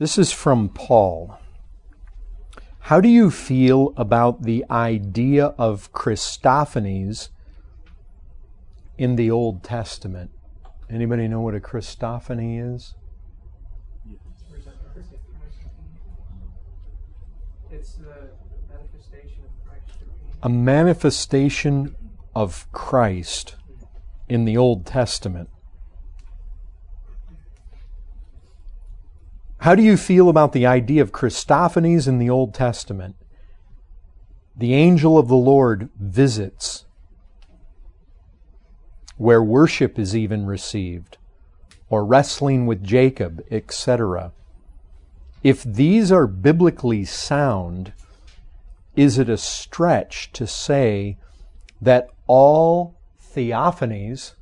This is from Paul. How do you feel about the idea of Christophanies in the Old Testament? Anybody know what a Christophany is? It's the manifestation of Christ. A manifestation of Christ in the Old Testament. How do you feel about the idea of Christophanies in the Old Testament? The angel of the Lord visits, where worship is even received, or wrestling with Jacob, etc. If these are biblically sound, is it a stretch to say that all theophanies,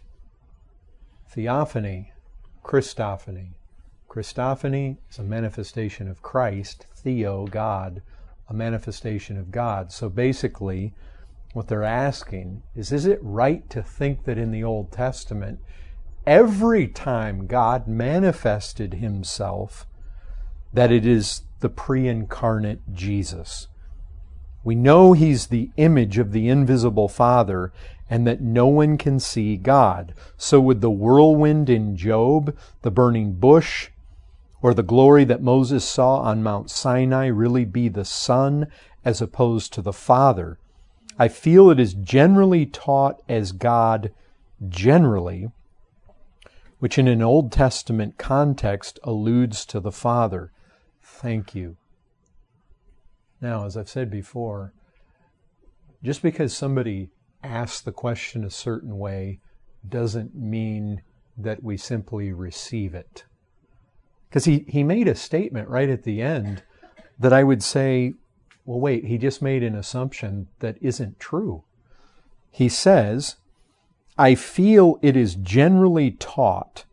Christophany is a manifestation of Christ, theo, God, a manifestation of God. So basically, what they're asking is it right to think that in the Old Testament, every time God manifested Himself, that it is the pre-incarnate Jesus? We know He's the image of the invisible Father, and that no one can see God. So would the whirlwind in Job, the burning bush, or the glory that Moses saw on Mount Sinai really be the Son as opposed to the Father? I feel it is generally taught as God generally, which in an Old Testament context alludes to the Father. Thank you. Now, as I've said before, just because somebody asks the question a certain way doesn't mean that we simply receive it. Because he made a statement right at the end that I would say, well, wait, he just made an assumption that isn't true. He says, I feel it is generally taught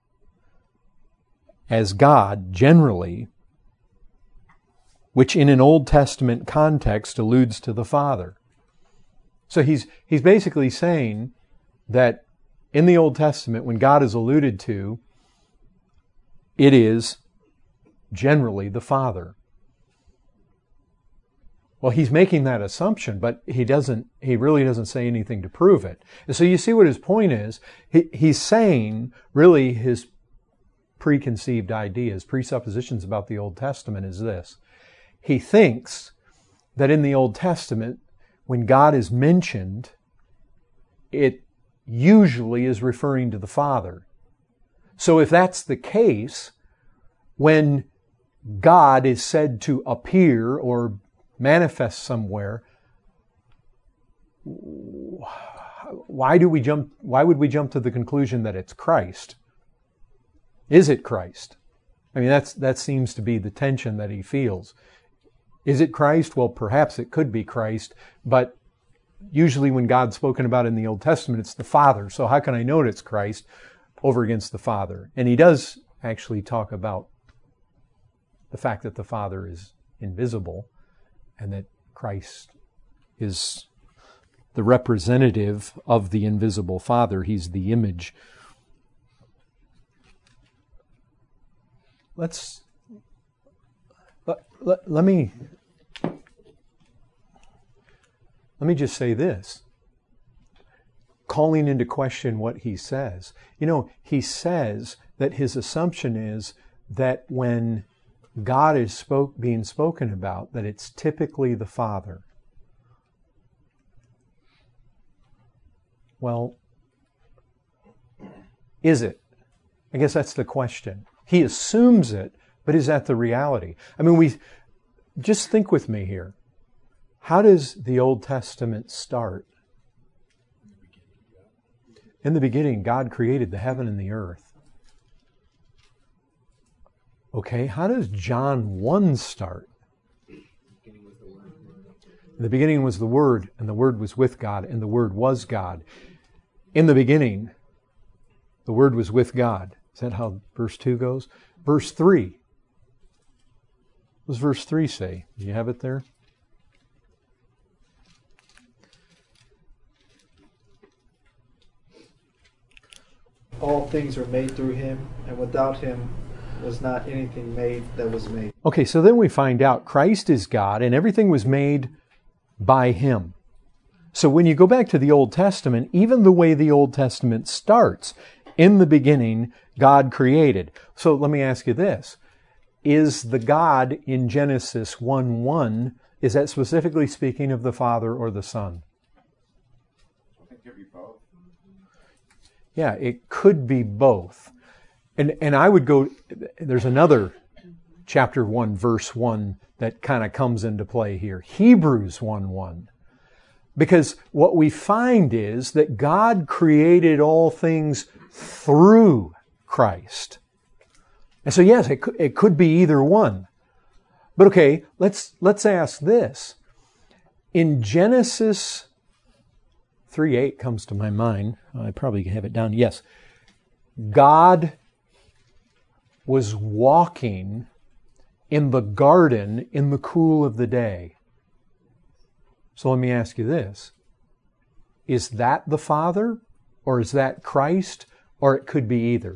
as God generally, which in an Old Testament context alludes to the Father. So he's basically saying that in the Old Testament, when God is alluded to, it is generally the Father. Well, he's making that assumption, but he really doesn't say anything to prove it. And so you see what his point is. He's saying really his preconceived ideas, presuppositions about the Old Testament is this. He thinks that in the Old Testament, when God is mentioned, it usually is referring to the Father. So if that's the case, when God is said to appear or manifest somewhere, why would we jump to the conclusion that it's Christ? Is it Christ? I mean, that seems to be the tension that he feels. Is it Christ? Well, perhaps it could be Christ, but usually when God's spoken about in the Old Testament, it's the Father. So how can I know it's Christ over against the Father? And he does actually talk about the fact that the Father is invisible and that Christ is the representative of the invisible Father. He's the image. Let me just say this, calling into question what he says. He says that his assumption is that when God is being spoken about, that it's typically the Father. Well, is it? I guess that's the question. He assumes it, but is that the reality? I mean, just think with me here. How does the Old Testament start? In the beginning, God created the heaven and the earth. Okay, how does John 1 start? In the beginning was the Word, and the Word was with God, and the Word was God. In the beginning, the Word was with God. Is that how verse 2 goes? Verse 3. What does verse 3 say? Do you have it there? All things are made through him, and without him was not anything made that was made. Okay, so then we find out Christ is God and everything was made by Him. So when you go back to the Old Testament, even the way the Old Testament starts, in the beginning, God created. So let me ask you this. Is the God in Genesis 1:1, is that specifically speaking of the Father or the Son? I think it could be both. Yeah, it could be both. And I would go, there's another chapter 1, verse 1 that kind of comes into play here. Hebrews 1:1. Because what we find is that God created all things through Christ. And so yes, it could be either one. But okay, let's ask this. In Genesis 3:8 comes to my mind. I probably have it down. Yes. God was walking in the garden in the cool of the day. So let me ask you this. Is that the Father? Or is that Christ? Or it could be either.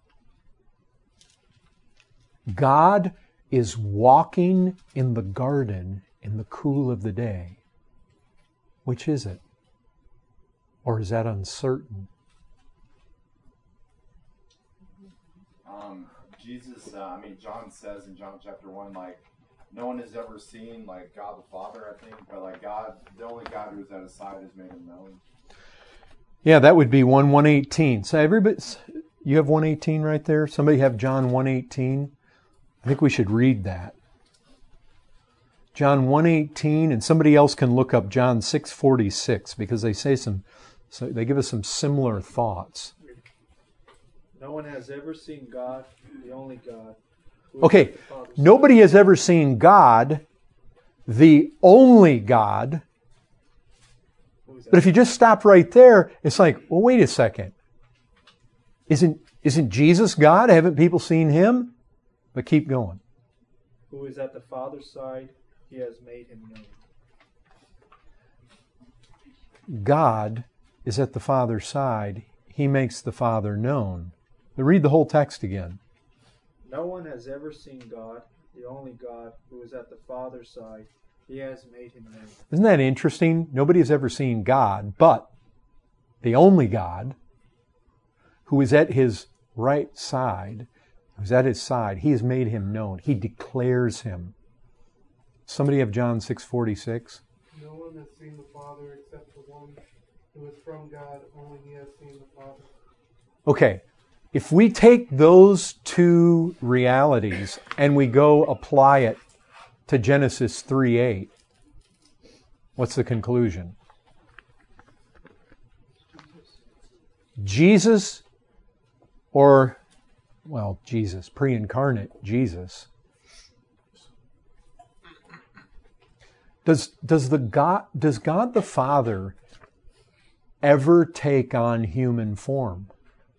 God is walking in the garden in the cool of the day. Which is it? Or is that uncertain? Jesus, John says in John chapter 1, no one has ever seen, God the Father, I think, but, God, the only God who is at His side has made Him known. Yeah, that would be 1:118. So everybody, you have 1:18 right there? Somebody have John 1:18? I think we should read that. John 1:18, and somebody else can look up John 6:46 because they say they give us some similar thoughts. No one has ever seen God, the only God. Okay, nobody has ever seen God, the only God. But if you just stop right there, it's like, well, wait a second. Isn't Jesus God? Haven't people seen Him? But keep going. Who is at the Father's side, He has made Him known. God is at the Father's side. He makes the Father known. But read the whole text again. No one has ever seen God, the only God, who is at the Father's side. He has made Him known. Isn't that interesting? Nobody has ever seen God, but the only God who is at His right side, who's at His side, He has made Him known. He declares Him. Somebody have John 6:46? No one has seen the Father except the one who is from God. Only He has seen the Father. Okay. If we take those two realities and we go apply it to Genesis 3:8, what's the conclusion? Jesus, Jesus, pre-incarnate Jesus. Does God the Father ever take on human form?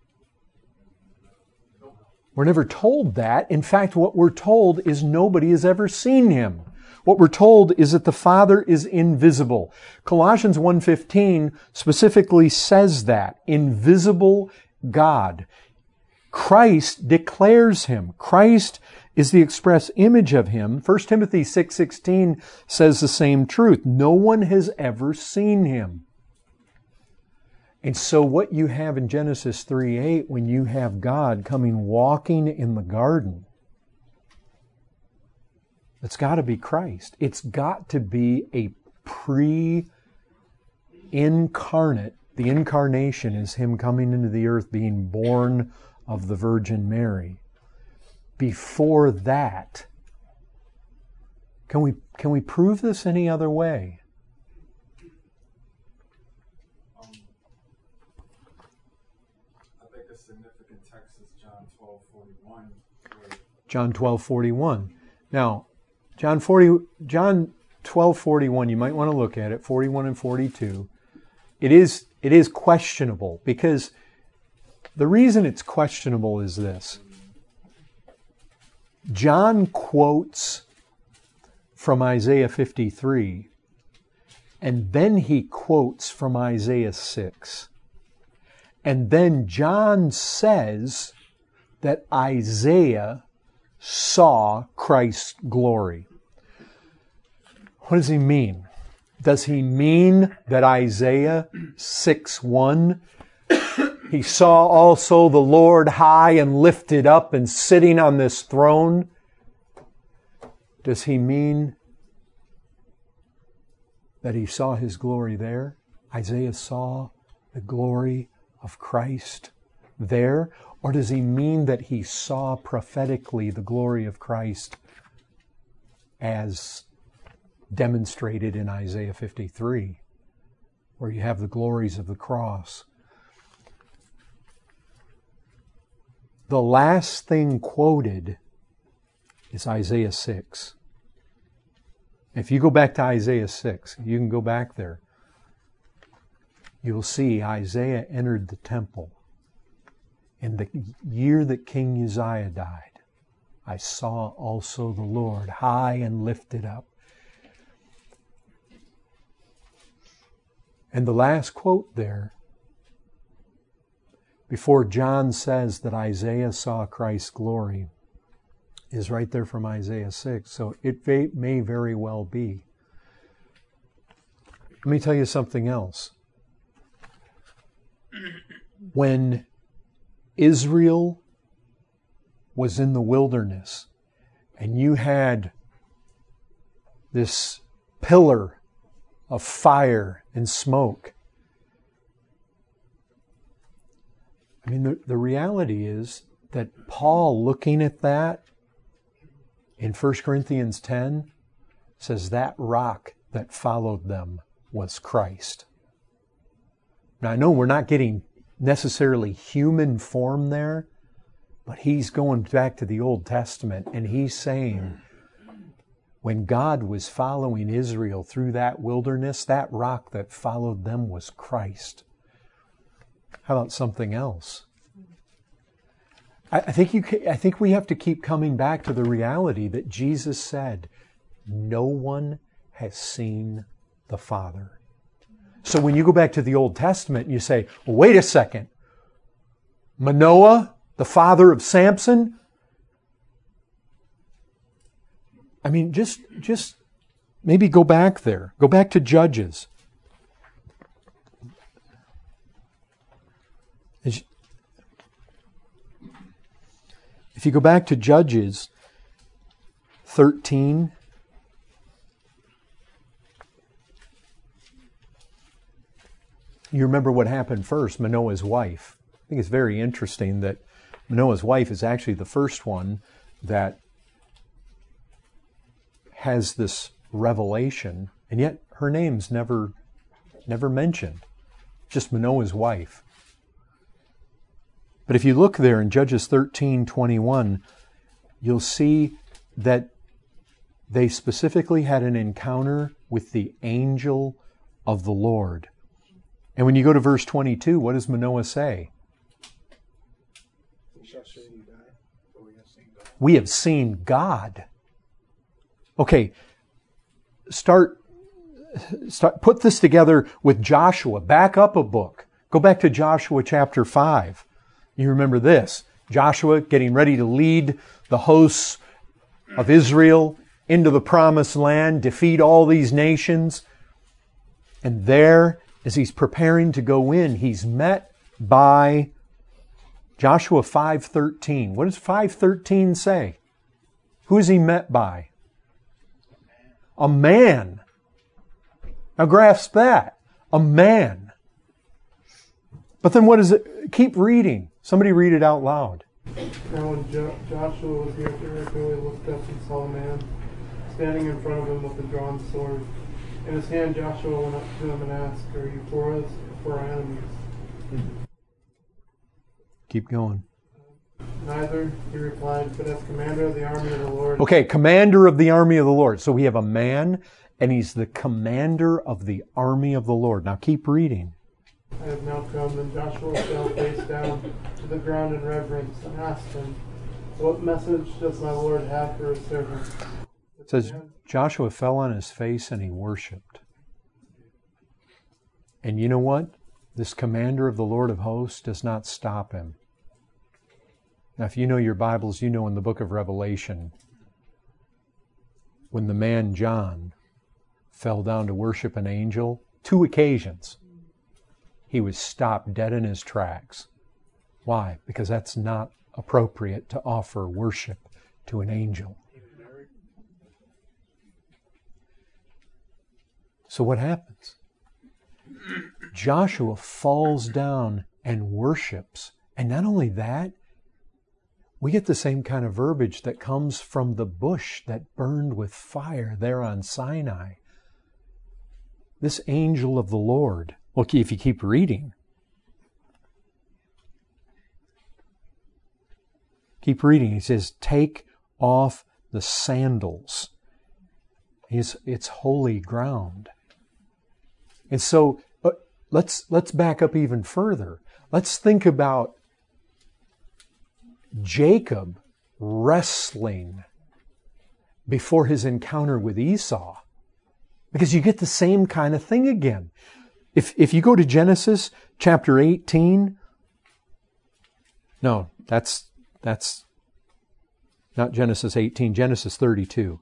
We're never told that. In fact, what we're told is nobody has ever seen Him. What we're told is that the Father is invisible. Colossians 1:15 specifically says that. Invisible God. Christ declares Him. Christ is the express image of Him. 1 Timothy 6:16 says the same truth. No one has ever seen Him. And so what you have in Genesis 3:8, when you have God coming walking in the garden, it's got to be Christ. It's got to be a pre-incarnate. The incarnation is Him coming into the earth, being born of the Virgin Mary. Before that, can we prove this any other way? John 12:41. Now, John 12:41, you might want to look at it, 41 and 42. It is questionable because the reason it's questionable is this. John quotes from Isaiah 53, and then he quotes from Isaiah 6. And then John says that Isaiah saw Christ's glory. What does he mean? Does he mean that Isaiah 6:1, he saw also the Lord high and lifted up and sitting on this throne? Does he mean that he saw his glory there? Isaiah saw the glory of Christ there? Or does he mean that he saw prophetically the glory of Christ as demonstrated in Isaiah 53, where you have the glories of the cross? The last thing quoted is Isaiah 6. If you go back to Isaiah 6, you can go back there. You'll see Isaiah entered the temple in the year that King Uzziah died. I saw also the Lord high and lifted up. And the last quote there, before John says that Isaiah saw Christ's glory, is right there from Isaiah 6. So it may very well be. Let me tell you something else. When Israel was in the wilderness and you had this pillar of fire and smoke, I mean, the reality is that Paul, looking at that in 1 Corinthians 10, says that rock that followed them was Christ. Now, I know we're not getting necessarily human form there, but he's going back to the Old Testament and he's saying, when God was following Israel through that wilderness, that rock that followed them was Christ. How about something else? I think we have to keep coming back to the reality that Jesus said, no one has seen the Father. So when you go back to the Old Testament and you say, well, wait a second, Manoah, the father of Samson? I mean, just maybe go back there. Go back to Judges. If you go back to Judges 13, you remember what happened first, Manoah's wife. I think it's very interesting that Manoah's wife is actually the first one that has this revelation, and yet her name's never mentioned. Just Manoah's wife. But if you look there in Judges 13:21, you'll see that they specifically had an encounter with the angel of the Lord. And when you go to verse 22, what does Manoah say? We have seen God. Okay, put this together with Joshua. Back up a book. Go back to Joshua chapter 5. You remember this. Joshua getting ready to lead the hosts of Israel into the promised land, defeat all these nations. And there, as he's preparing to go in, he's met by Joshua 5:13. What does 5:13 say? Who is he met by? A man. Now grasp that. A man. But then what does it? Keep reading. Somebody read it out loud. Now when Joshua was near Jericho, he looked up and saw a man standing in front of him with a drawn sword. In his hand, Joshua went up to him and asked, "Are you for us or for our enemies?" Keep going. Neither, he replied, but as commander of the army of the Lord. Okay, commander of the army of the Lord. So we have a man, and he's the commander of the army of the Lord. Now keep reading. I have now come, and Joshua fell face down to the ground in reverence and asked him, "What message does my Lord have for his servant?" It says Joshua fell on his face and he worshiped. And you know what? This commander of the Lord of hosts does not stop him. Now, if you know your Bibles, you know in the book of Revelation, when the man John fell down to worship an angel, 2 occasions, he was stopped dead in his tracks. Why? Because that's not appropriate to offer worship to an angel. So what happens? Joshua falls down and worships. And not only that, we get the same kind of verbiage that comes from the bush that burned with fire there on Sinai. This angel of the Lord. Well, if you keep reading, he says, take off the sandals. It's holy ground. And so let's back up even further. Let's think about Jacob wrestling before his encounter with Esau. Because you get the same kind of thing again. If you go to Genesis chapter 18, no, that's not Genesis 18, Genesis 32.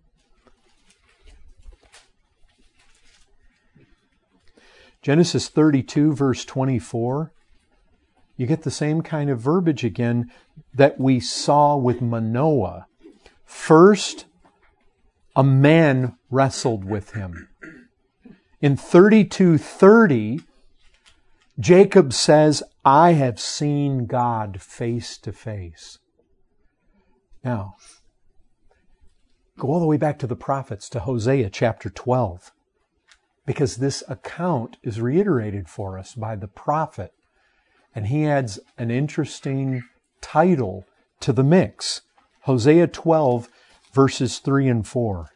Genesis 32, verse 24, you get the same kind of verbiage again that we saw with Manoah. First, a man wrestled with him. In 32:30, Jacob says, I have seen God face to face. Now, go all the way back to the prophets, to Hosea chapter 12, because this account is reiterated for us by the prophet, and he adds an interesting title to the mix. Hosea 12, verses 3 and 4.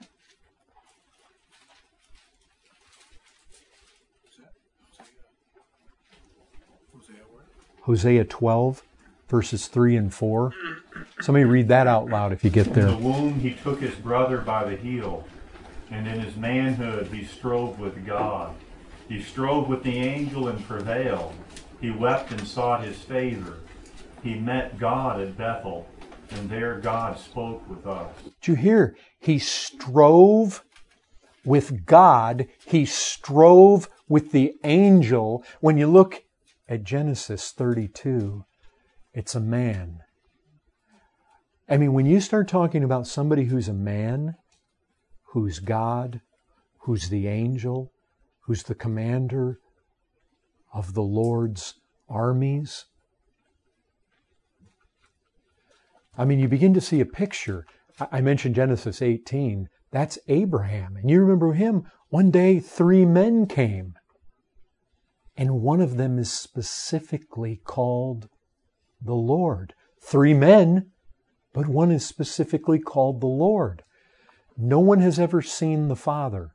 Hosea 12, verses 3 and 4. Somebody read that out loud if you get there. In the womb he took his brother by the heel, and in his manhood he strove with God. He strove with the angel and prevailed. He wept and sought his favor. He met God at Bethel, and there God spoke with us. Did you hear? He strove with God. He strove with the angel. When you look at Genesis 32, it's a man. I mean, when you start talking about somebody who's a man, who's God, who's the angel, who's the commander of the Lord's armies, I mean, you begin to see a picture. I mentioned Genesis 18. That's Abraham. And you remember him. One day, 3 men came. And one of them is specifically called the Lord. 3 men, but one is specifically called the Lord. No one has ever seen the Father.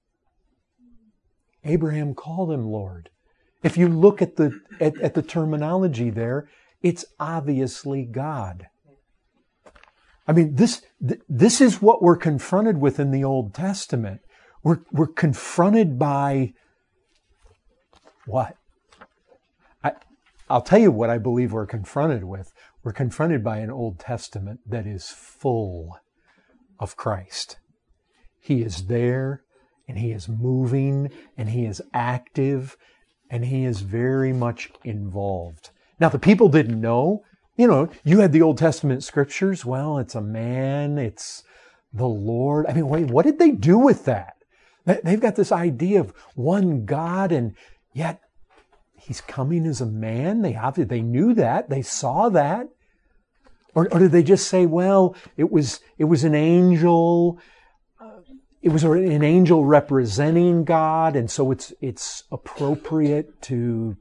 Abraham called him Lord. If you look at the terminology there, it's obviously God. I mean, this is what we're confronted with in the Old Testament. We're confronted by what? I'll tell you what I believe we're confronted with. We're confronted by an Old Testament that is full of Christ. He is there, and He is moving, and He is active, and He is very much involved. Now, the people didn't know. You know, you had the Old Testament scriptures. Well, it's a man, it's the Lord. I mean, wait, what did they do with that? They've got this idea of one God, and yet He's coming as a man. They knew that. They saw that. Or did they just say, well, it was an angel. It was an angel representing God, and so it's appropriate to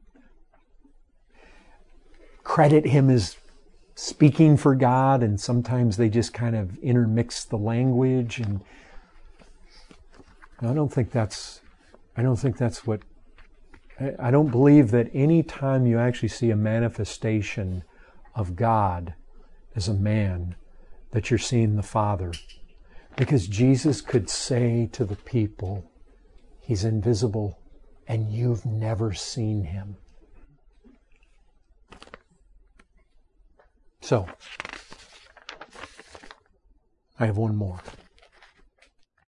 credit him as speaking for God, and sometimes they just kind of intermix the language. And I don't believe that any time you actually see a manifestation of God as a man, that you're seeing the Father. Because Jesus could say to the people, He's invisible and you've never seen Him. So, I have one more.